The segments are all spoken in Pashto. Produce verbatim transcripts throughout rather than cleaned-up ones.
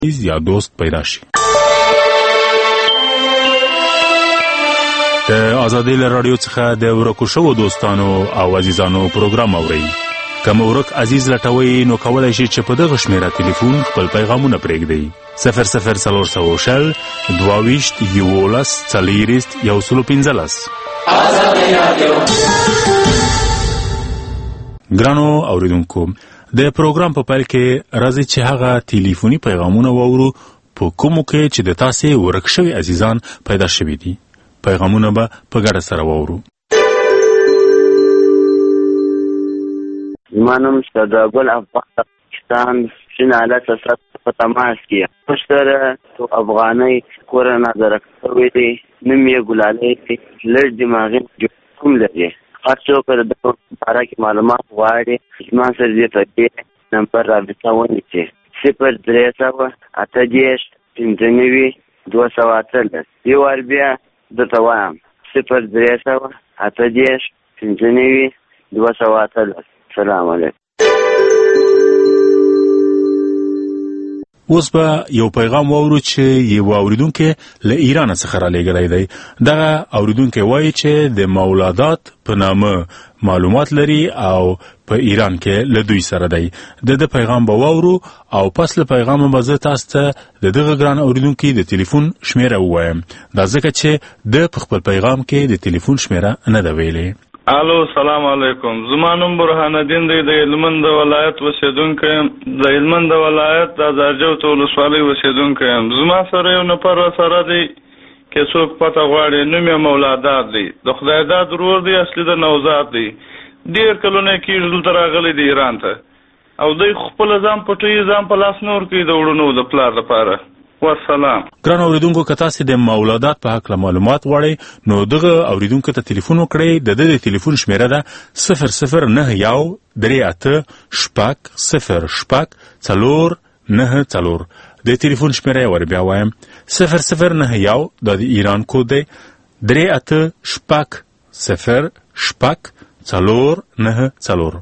یا دوست پیدا شي. د آزادۍ له راډیو څخه د ورکو شوو دوستانو او عزیزانو پروګرام اورئ. که مو ورک عزیز لټوئ نو کولی شئ چې په دغه شمېره تلیفون خپل پیغامونه پرېږدئ. صفر صفر څلور سوه شل دوه ویشت یولس څلېرویشت یو سلو پنځلس. ګرانو اوریدونکو، د پروګرام په پیل کې راځي چې هغه تلیفوني پیغامونه واورو په کومو کې چې د تاسې ورک شوي عزیزان پیدا شوي دي. پیغامونه به په ګډه سره واورو. زما نوم صداګل افغان پاکستان چین حالت اساس په تماس کې پښتره تو افغاني کورونه درکوي دي. نوم یې ګلالي لږ دماغي کوم لري. هر څوک د باره کې معلومات غواړي زما سره دې په دې نمبر رابطه ونیسي. صفر درې سوه اته دېرش پنځه نوي دوه سوه اتلس. یو وار بیا درته وایم صفر درې سوه اته دېرش پنځه نوي دوه سوه اتلس. سلام علیکم. اوس به یو پیغام واورو چې یو اوریدونکی له ایران څخه را لېږلی دی. دغه اوریدونکی وایي چې د مولادات په نامه معلومات لري او په ایران کې له دوی سره دی. د ده پیغام به واورو او پس له پیغامه به زه تاسو ته د دغه ګران اوریدونکي د تلیفون شمېره ووایم. دا ځکه چې ده په خپل پیغام کې د تلیفون شمېره نه ده ویلې. الو سلام علیکم. زما نوم برهان الدین دی. د هلمند ولایت اوسېدونکی یم. د هلمند ولایت د ازارجوت ولسوالۍ اوسېدونکی یم. زما سره یو نفر سره دی که څوک پته غواړي. نوم یې مولادات دی. د خدای داد ورور دی. اصلي د نوزاد دی. ډېر کلونه کېږي دلته راغلی دی ایران ته او دوی خپله ځان پټوي، ځان په لاس نه ورکوي د وړونو د پلار لپاره. والسلام. ګران اوریدونکو، که تاسې د مولادات په هکله معلومات غواړئ نو دغه اوریدونکو ته تلیفون وکړئ. د ده د تلیفون شمېره ده صفر صفر نهه یو درې اته شپږ صفر شپږ څلور نهه څلور. د تلیفون شمېره یې ور بیا وایم صفر صفر نهه یو، دا د ایران کود دی، درې اته شپږ صفر شپږ څلور نهه څلور.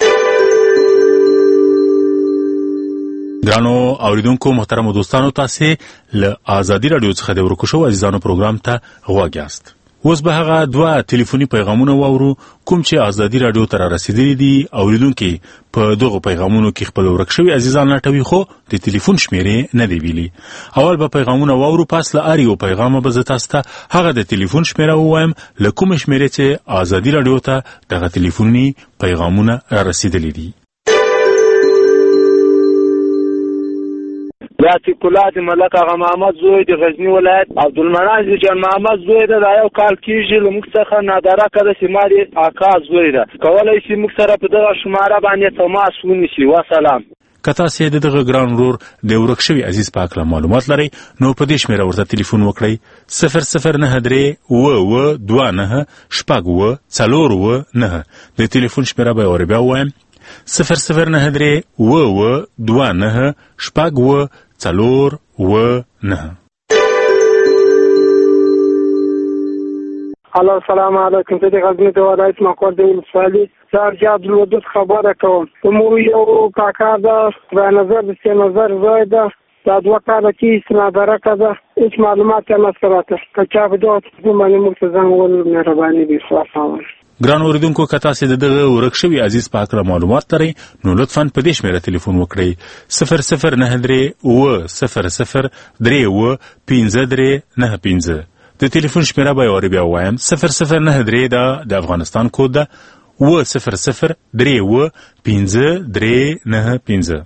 ګرانو اوریدونکو محترمو دوستانو، تاسې له آزادي راډیو څخه د ورکو شوو عزیزانو پروګرام ته غوږ یاست. اوس به هغه دوه تلیفوني پیغامونه واورو کوم چې آزادي راډیو ته را رسېدلي دي. اوریدونکي په دغو پیغامونو کې خپل ورک شوي عزیزان لټوي خو د تلیفون شمېرې نه دی ویلي. اول به پیغامونه واورو، پس له هر یو پیغامه به زه تاسو ته هغه د تلیفون شمېره ووایم له کومې شمېرې چې آزادي راډیو ته دغه تلیفوني پیغامونه را رسېدلي دي. عتیق الله د ملک آغا محمد زوی د غزني ولایت. عبدالمنان د جان محمد زوی ده. دا یو کال کېږي له موږ څخه ناداره که ده چې ما د اکا زوی ده. کولی شي موږ سره په دغه شماره باندې تماس ونیسي. وسلام. که تاسې د دغه ګران ورور د ورک شوي عزیز په هکله معلومات لرئ نو په دې شمېره ورته تلیفون وکړئ صفر صفر نهه درې اوه اوه دوه نهه شپږ اوه څلور اوه نهه. د تلیفون شمېره به یې ور بیا ووایم صفر صفر نهه درې اوه اوه دوه نهه شپږ اوه څلور اوه نهه. الو سلام علیکم. زه د غزني د ولایت مقر د ولسوالۍ زرجه عبدالودود خبره کوم. زموږ یو کاکا ده خدای نظر د سي نظر زوی ده. دا دوه کاله کېږي ناداره که ده. هېڅ معلومات یې نشته راته. که چا په دغه تلیفون باندې موږ ته زنګ ووهلو مهرباني وي. سلام. ګران اوریدونکو، که تاسې د دغه ورک شوي عزیز په هکله معلومات لرئ نو لطفا په دې شمېره تلیفون وکړئ صفر صفر نهه درې اوه صفر صفر درې اوه پنځه درې نهه پنځه. د تلیفون شمېره به یې ور بیا ووایم صفر صفر نهه درې دا د افغانستان کود ده، اوه صفر صفر درې اوه پنځه درې نهه پنځه.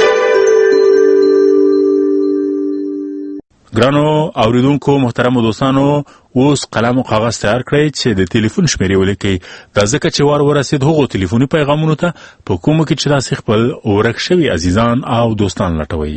ګرانو اوریدونکو محترمو دوستانو، اوس قلم او کاغذ تیار کړئ چې د تلیفون شمېرې ولیکئ. دا ځکه چې وار ورسېد هغو تلیفوني پیغامونو ته په کومو کې چې تاسې خپل ورک شوي عزیزان او دوستان لټوئ.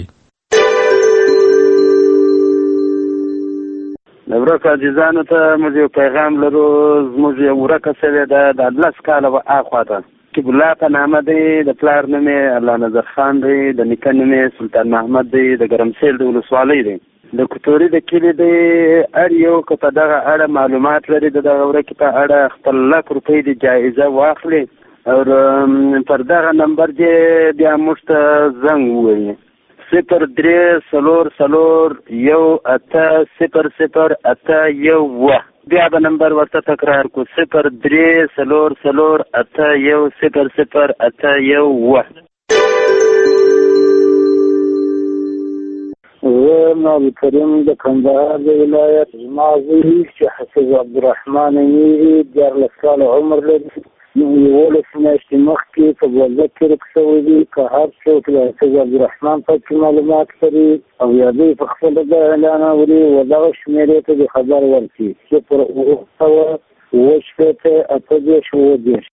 د ورک عزیزانو ته موږ یو پیغام لرو. زموږ یو ورکه شوې ده د لس کاله اخوا ته. کیب الله په نامه دی. د پلار نوم یې الله نظر خان دی. د نیکه نوم یې سلطان محمد دی. د ګرمسیل د ولسوالۍ دی. د کتوري د کلي دی. هر یو که په دغه اړه معلومات لري د دغه ورکې په اړه خپل لک روپۍ د جایزه واخلي او پر دغه نمبر دې بیا موږ ته زنګ ووهي صفر درې څلور څلور یو اته صفر صفر اته یو اووه. بیا به نمبر ورته تکرار کو صفر درې څلور څلور اته یو صفر صفر اته یو اووه. زه نبی کریم د کندهار د ولایت زما زوی چې حفظ عبدالرحمن نومیږي، دیارلس کاله عمر لري. یولس میاشتې مخکې په بوزه کې رک شوی دی. که هر څوک د حفظ عبدالرحمن پکې معلومات لري او یا دوی په خپله د اعلان اوري و دغه شمېرې ته د خبر ورکړي چې پر اوه سوه اوه شپېته اته دېرش اووه دېرش.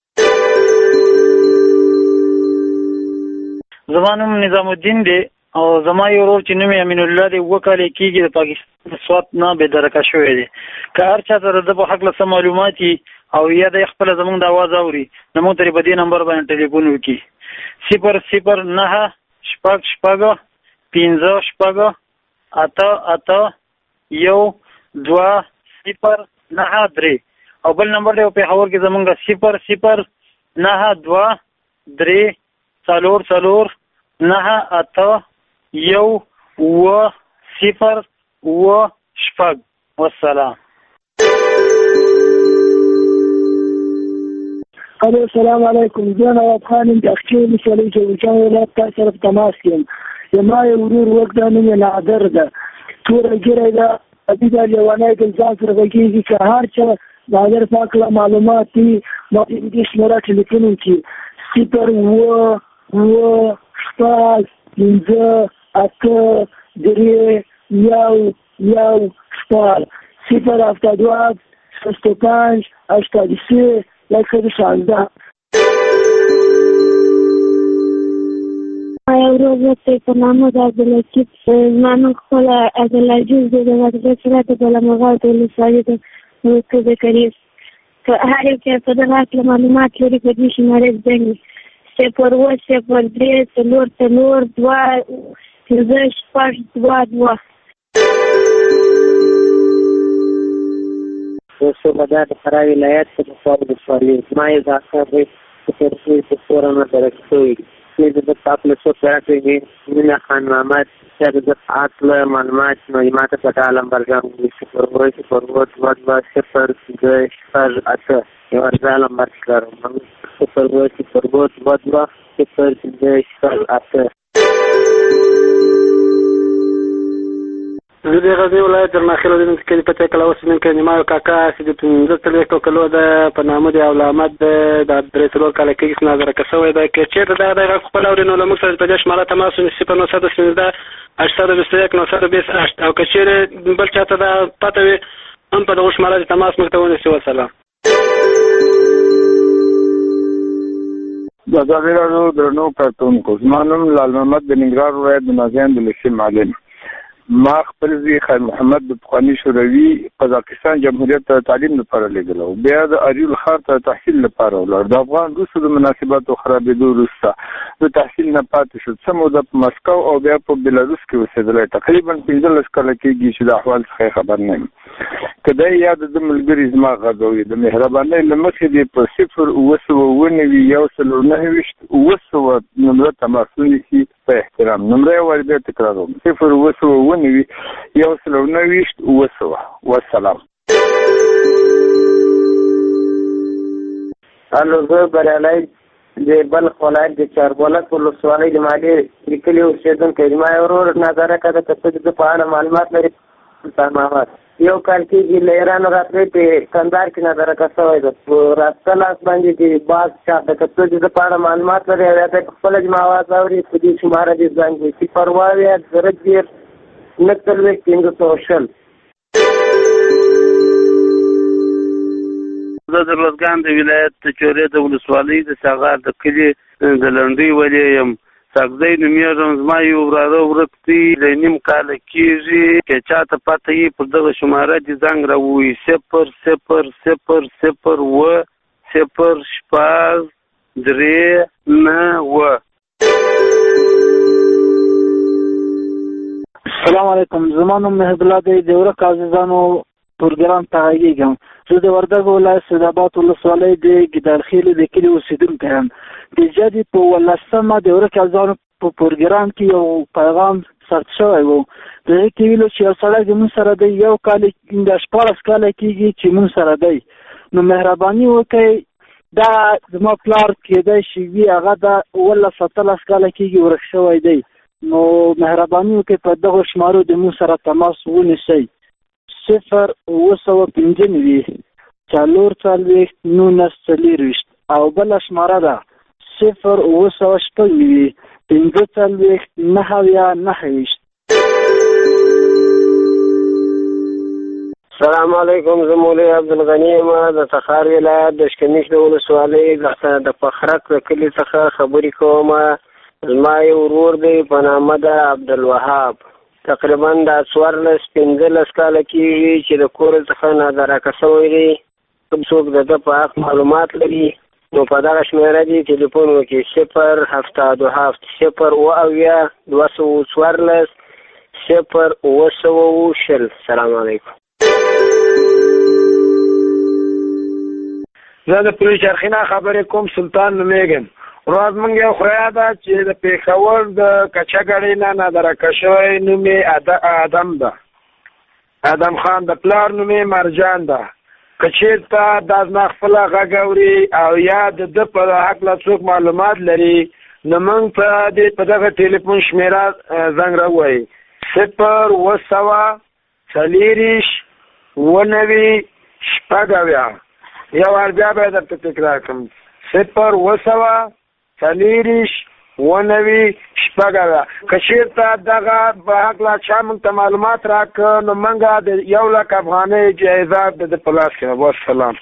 زما نوم نظام الدین دی او زما یو ورور چې نوم یې امین الله دی. اووه کاله کېږي د پاکستان د سوات نه بېدرکه شوی دی. که هر چا ته د ده په هکله څه معلومات وي او یا د خپله زمونږ د اواز اوري نو موږ ترې په دې نمبر باندې ټلیفون وکړي. صفر صفر نهه شپږ شپږ پنځه شپږ اته اته یو دوه صفر نهه درې. او بل نمبر دی په پېښور کې زمونږ صفر صفر نهه دوه درې څلور څلور نهه اته یو اووه صفر اووه شپږ. والسلام. الو السلام علیکم. زه نواب خان یم د اقچې ولسوالۍ جوزجان ولایت تا سره په تماس کې یم. زما یو ورور وږده نوم یې نادر ده، توره ږیره ده، ابي دا لیونی د ځان سره غږېږي. که هر چا د نادر په هکله معلومات وي ما د دې شمېره ټلیفون وکړي صفر اووه اووه شپږ پنځه اته درې یو یو شپږ صفر هفته دوه شست و پنج هشتاد و سه یک شانزده. یو روز وقتی په نامه د عبداللطیف زما نوم خپله عبدالعجیز دی د غربت سره د بلمغال د ولسوالۍ د مرکز کریز. که هر یو چې په دغه هکله معلومات لري په دې شمارې زنګ صفر اووه صفر درې څلور څلور دوه پنځه شپږ دوه دوه. دوستو بدا د فراه ولایت په صواب ولسوالۍ زما یې د اکا دی په ترخیص په فوره نه درک شوی چې د ده په هکله څوک راکړی دی مینه خان محمد چې د ده په هکله معلومات نو ما ته په ډال نمبرګان وي صفر اووه صفر اووه دوه دوه صفر پنځه شپږ اته. یو ارزال نمبر چې لرم صفر اووه صفر اووه دوه دوه صفر پنځه شپږ اته. زه د غزني ولایت درناخیل د کلي په تکله اوسېدونکی یم. ما یو کاکا چې د پنځه څلوېښتو کلو ده په نامه دی او له احمد د درې څلور کاله کېږي ناظرکه شوی دی. که چېرته دغه دی غږ خپل اوري نو له موږ سره په دې شماره تماس ونیسي صفر نهه پنځه هشتصد و بیست و یک نهصد و بیست هشت. او که چېرې بل چا ته دا پته وي هم په دغو شماره تماس موږ ته ونیسي. والسلام. د ازادي راډیو درنو کارکونکو، زما نوم لال محمد د ننګرهار ولایت د نازیان د لسي معلم. ما خپل زوی خیر محمد د پخواني شوروي قزاقستان جمهوریت ته تعلیم لپاره لېږلی و، بیا د اریول ښار ته تحصیل لپاره ولاړ. د افغان روسو د مناسباتو خرابېدو وروسته د تحصیل نه پاتې شو. څه موده په مسکو او بیا په بلاروس کې اوسېدلی. تقریبا پنځلس کاله کېږي چې د احوال څخه خبر نه یم. که دی یا د ده ملګري زما غږوي د مهربانۍ له مخې دې په صفر اووه سوه اووه نوي یو څلور نهه ویشت اووه سوه نمره تماس ونیسي په احترام. نمره یې وارې بیا تکراروم صفر اووه سوه اووه نوي یو څلور نهه ویشت اووه سوه. والسلام. الو زه بریالی د بلخ ولایت د چاربولک ولسوالۍ د مالې د کلي اوسېدونکی. زما یو ورور نظارکه ده، که څه د ده په اړه معلومات لري. سلطان محمد یو کال کېږي له ایران راتلی په کندهار کې نظارکه شوی ده. په راسته لاس باندې د باز چاپ ده، که څه د ده په اړه معلومات لري او یا ته په خپله زما اواز اوري په دې شماره دې زنګ وي صفر اووه اویا زره دېرش نهه څلوېښت پنځه سوه شل. زه د روزګان د ولایت د چورې د ولسوالۍ د ساغار د کلي د لنډۍ ولې یم. ساګزی نومېږم. زما یو وراره ورک دی له نیم کاله کېږي. که چا ته پته یي پر دغه شماره دې زنګ راووایي صفر صفر صفر صفر اووه صفر شپږ درې نهه اووه. السلام علیکم. زما نوم مهد الله دی. د ورک عزیزانو پروګرام ته غږېږم. زه د وردګو ولایت سیدآباد ولسوالۍ د ګیدارخیلو د کلي اوسېدونکی یم. د جدي په ولسمه د ورک عزیزانو په پروګرام کې یو پیغام ثبت شوی و د هغې کې ویلو چې یو سړی زموږ سره دی یو کال د شپاړس کاله کېږي چې موږ سره دی نو مهرباني وکړئ دا زما پلار کېدای شي وي هغه د اوولس اتلس کاله کېږي ورک شوی دی نو مهرباني وکړئ په دغو شمارو د موږ سره تماس ونیسئ صفر اوه سوه پنځه نوي څلور څلوېښت نولس څلېرویشت او بله شماره ده صفر اوه سوه شپږ نوي پنځه څلوېښت نهه اویا نهه ویشت. السلام علیکم، زه مولوي عبدالغني یم د تخار ولایت د اشکمیش د ولسوالۍ د پخرک د کلي څخه خبرې کوم. زما یو ورور دی په نامه د عبدالوهاب، تقریبا د څوارلس پنځلس کاله کېږي چې د کور څخه نادرکه شوی دی. کوم څوک د ده په حق معلومات لري نو په دغه شمېره دې تلیفون وکړي صفر هفته دوه هفت صفر اوه اویا دوه سوه څوارلس صفر اوه سوه اوه شل. سلام علیکم. زه د پولیس چرخینه خبرې کوم، سلطان نومیږم. ورځ مونږ یو خوریا ده چې د پېښور د کچه ګړۍ نه نادرکه شوی نوم یې ادم ده، ادم خان. د پلار نوم یې مرجان ده. که چېرته دا زما خپله غږ اوري او یا د ده په هکله څوک معلومات لري نو موږ په دې په دغه ټلیفون شمېره زنګ راووایي صفر اوه سوه څلېرویشت اوه نوي شپږ اویا. یو وار بیا به یې درته تکرار کړم صفر اوه سوه څلېرویشت اوه نوي شپږ اویا. که چېرته دغه په هکله چا موږ ته معلومات راکړه نو موږ د یو لک افغانۍ جایزه د ده په لاس کې. والسلام.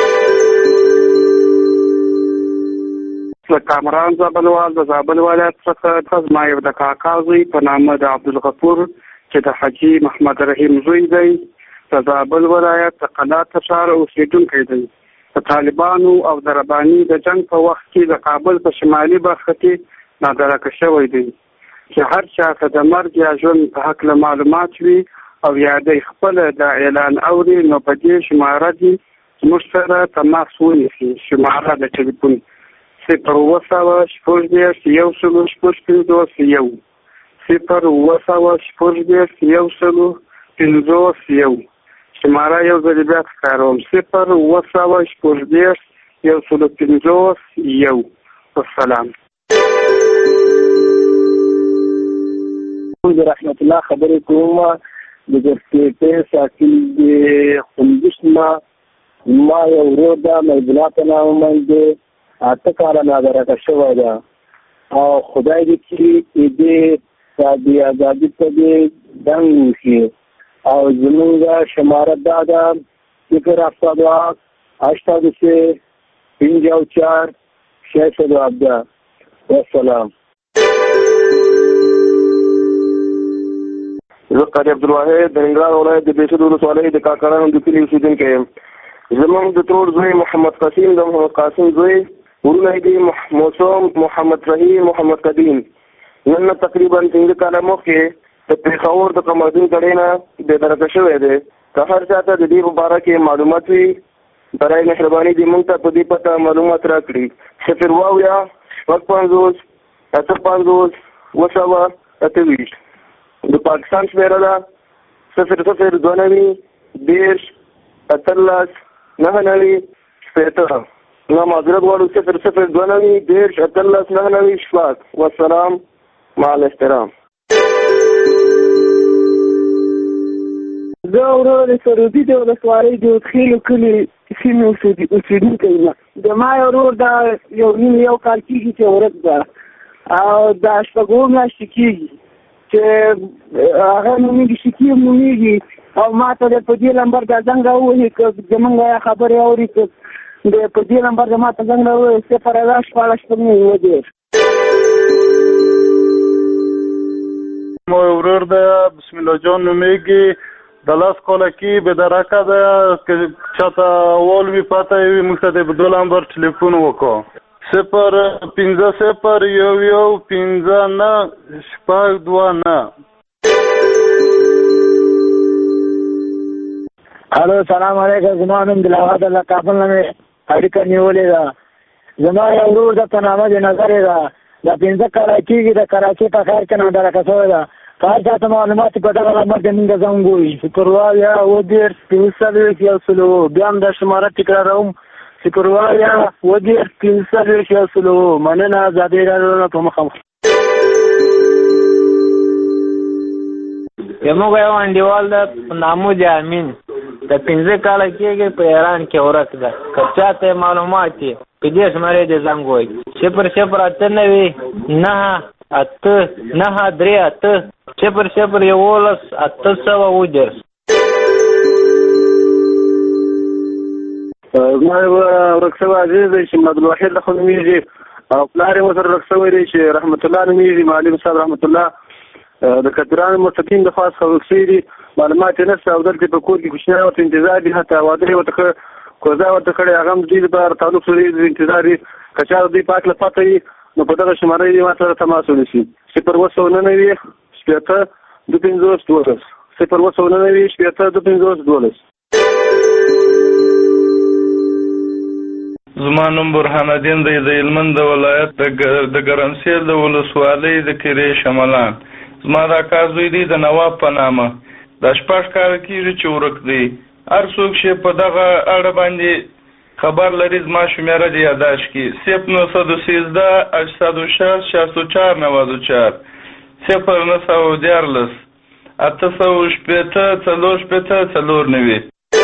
د کامران زابلوال د زابل ولایت څخه زما یو د کاکا زوی په نامه د عبدالغفور چې د حاجي محمد رحیم زوی دی د زابل ولایت د قلات ښار اوسېدونکی دی. د طالبانو او د رباني د جنګ په وخت کې د کابل په شمالي برخه کې نادرکه شوی دی چې هر چا ته د مرګ یا ژوند په هکله معلومات وي او یا دی خپله د اعلان اوري نو په دې شماره دې زموږ سره تماس ونیسي. شماره د ټلیفون صفر اوه سوه شپږ دېرش یو سلو شپږ پنځوس یو صفر اوه سوه شپږ دېرش یو سلو پنځوس یو. شماره یو ځل بیا تکراروم صفر اوه سوه شپږ دېرش یو سلو پنځوس یو. والسلام. د رحمت الله خبرې کوم د ګرسکېټې ساکل د خندوش نه. ما یو ورور ده محبولا په نامه باندې اته کاله نادرکه شوی ده او خدای دې چې دې د ازادي ته دې دنګ وشي او زمونږ شماره دا ده صفر هفتاد و هفت هشتاد و سه پنجاه و چهار ششصد و هفده. والسلام. زه قاری عبدالواحد د ننګرهار ولایت د بېسود ولسوالۍ د کاکړانو د کلي اوسېدونکی یم. زموږ د ترور زوی محمد قاسم د محمد قاسم زوی ورونه یې دي موسوم محمد رحیم محمد قدیم. نن نه تقریبا پنځه کاله مخکې د پېښور د قمردین کړۍ نه بېدرکه شوی دی. که هر چا ته د دې په باره کې معلومات وي برای مهرباني دې موږ ته په دې پته معلومات راکړي. صفر اوه اویا شپږ پنځوس اته پنځوس اوه سوه اته ویشت. د پاکستان شمېره ده صفر صفر دوه نوي دېرش اتلس نهه نوي شپېته. نو معذرت غواړو صفر صفر دوه نوي دېرش اتلس نهه نوي شپږ. والسلام مع الاحترام. زه ورور د سرودي د ولسوالۍ د وتخیلو کلي سیمې اوسېدونکی یم. د ما یو ورور دا یو نیم یو کال کېږي چې ورک ده او دا شپږ اووه میاشتې کېږي چې هغه نومېږي شکیب نومېږي او ما ته د په دې نمبر دا زنګ راووهي که زمونږ خبرې اوري که د په دې نمبر د ما ته زنګ راووهي صفر اویا شپاړس شپږ نوي اووه دېرش. مو ورور ده بسم الله جان نومېږي د لاس کاله کې بېدرکه ده. که چاته اول وي پته یې وي موږ ته د دوه نمبر ټلیفون وکړو صفر پنځه صفر یو یو پنځه نه شپږ دوه نه. الو سلام علیکم. زما نوم دلغات الله کابل نه مې اړیکه نیولې ده. زما یو ورور ده په نامه د نظر ده دا پنځه کاله کېږي د کراچۍ په ښار کې نادرکه شوې ده. که هر چاته معلومات په دغه نمبر کې موږ زنګ ووهي صفر اویا اووه دېرش پنځه څلوېښت یو سل اووه. بیا هم دا شماره تکراروم صفر اویا اووه دېرش پنځه څلوېښت یو سل اووه. مننه. ازادي راډیو نه په مخامخ زموږ یو انډیوال ده په نامو د امین د پنځه کاله کېږي په ایران کې ورک ده. که چاته معلومات یې په دې شمارې د زنګ ووهي صفر صفر اته نوي نهه اته نهه درې اته صفر صفر یولس اته سوه اووه دېرش. زما یو ورک شوی عزیز دی چې عبدالواحد له خو نومېږي او پلار یې ورسره ورک شوی دی چې رحمت الله نومېږي. معلم صاحب رحمت الله د کترانو مستقیم د خاص خلک شوي دي. معلومات یې نشته او دلته په کور کې کوچنیان ورته انتظار دي. حتی واده یې ورته کړی کوزه ورته کړی هغه هم دوی لپاره تعلق لري د انتظار دي. که چا دوی په هکله پته وي نو په دغه شماره یې ما سره تماس ونیسي صفر اووه سوه نهه نوي شپېته دوه پنځوس دولس صفر اووه سوه نهه نوي شپېته دوه پنځوس دولس. زما نوم برهان الدین دی د هلمند د ولایت د ګرمسیر د ولسوالۍ د کرې شمالان. زما دا کار زوی دی د نواب په نامه دا شپږ کاله کېږي چې ورک دی. هر څوک چې په دغه اړه باندې خبر لري زما شمېره دې یادداشت کړي صفر نهه سوه سیزده هشتصد و شصت شصت و چهار نود و چهار صفر نهه سوه دیارلس اته سوه شپېته څلور شپېته څلور نوي.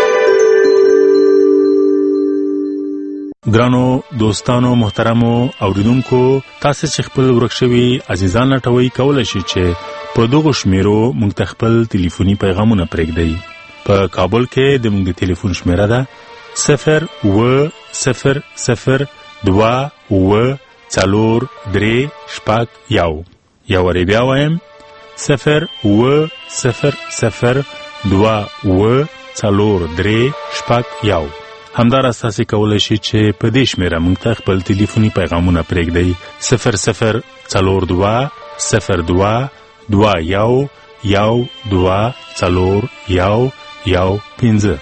ګرانو دوستانو محترمو اوریدونکو تاسو چې خپل ورک شوي عزیزان لټوي کولای شئ چې په دغه شمیرو موږ ته خپل ټلیفوني پیغامونه پرېږدئ. په کابل کې د موږ د ټلیفون شمیره ده صفر اووه صفر صفر دوه اووه څلور درې شپږ یو. یو وارې بیا وایم صفر اووه صفر صفر دوه اووه څلور درې شپږ یو. همداراز تاسو کولای شئ چې په دې شمیره موږ ته خپل ټلیفوني پیغامونه پرېږدئ صفر صفر څلور دوه صفر دوه دوه یو یو دوه څلور یو یو پنځه.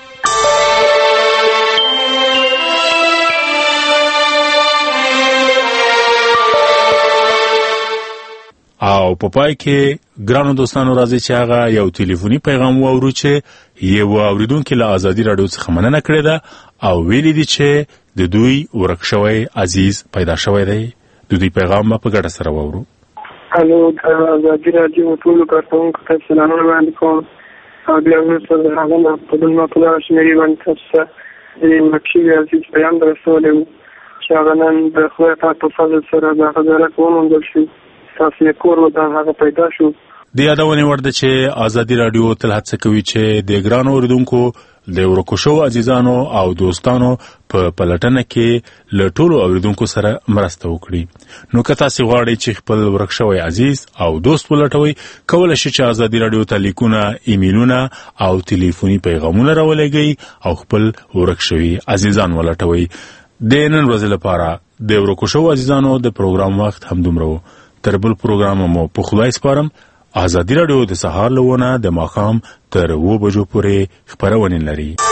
او په پای کې ګرانو دوستانو راځي چې هغه یو ټلیفوني پیغام واورو چې یو اوریدونکو له ازادي راډیو څخه مننه کړې ده او ویلي دي چې د دوی ورک شوی عزیز پیدا شوی دی. د دوی پیغام په ګډه سره واورو. الو د ازادي راډیو ټولو کارکونکو ته سلامونه وړاندې کوم او بیا وروسته د هغه نه په دلمه په دغه شمېرې باندې تاسو ته د مکشي عزیز پیغام در رسولی و چې هغه نن د خدای پاک په فضل سره د هغه درک وموندل شو. تاسو یې کور و د هغه پیدا شو. د یادونې وړ ده چې ازادي راډیو تل هڅه کوي چې د ګرانو اوریدونکو د ورکو شوو عزیزانو او دوستانو په پلټنه کې له ټولو اوریدونکو سره مرسته وکړي. نو که تاسو غواړئ چې خپل ورک شوی عزیز او دوست ولټوئ کولی شئ چې ازادي راډیو ته لیکونه ایمیلونه او ټلیفوني پیغامونه راولېږئ او خپل ورک شوي عزیزان ولټوئ. د نن ورځې لپاره د ورکو شوو عزیزانو د پروګرام وخت همدومره و. تر بل پروګرام مو په خدای سپارم. ازادي راډیو د سهار له ونه د ماښام تر اوه بجو پورې خپرونې لري.